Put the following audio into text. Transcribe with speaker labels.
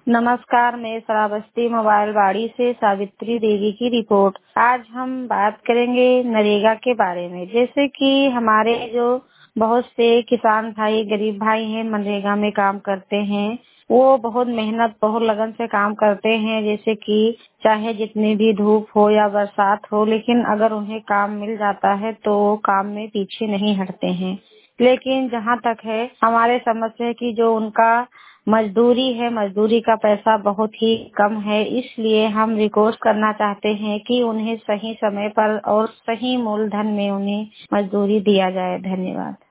Speaker 1: नमस्कार, मैं श्रावस्ती मोबाइल वाड़ी से सावित्री देवी की रिपोर्ट। आज हम बात करेंगे नरेगा के बारे में। जैसे कि हमारे जो बहुत से किसान भाई, गरीब भाई हैं, मनरेगा में काम करते हैं। वो बहुत मेहनत, बहुत लगन से काम करते हैं। जैसे कि चाहे जितनी भी धूप हो या बरसात हो, लेकिन अगर उन्हें काम मिल जाता है तो वो काम में पीछे नहीं हटते हैं। लेकिन जहाँ तक है, हमारे समझ से कि जो उनका मजदूरी है, मजदूरी का पैसा बहुत ही कम है। इसलिए हम रिक्वेस्ट करना चाहते हैं कि उन्हें सही समय पर और सही मूलधन में उन्हें मजदूरी दिया जाए। धन्यवाद।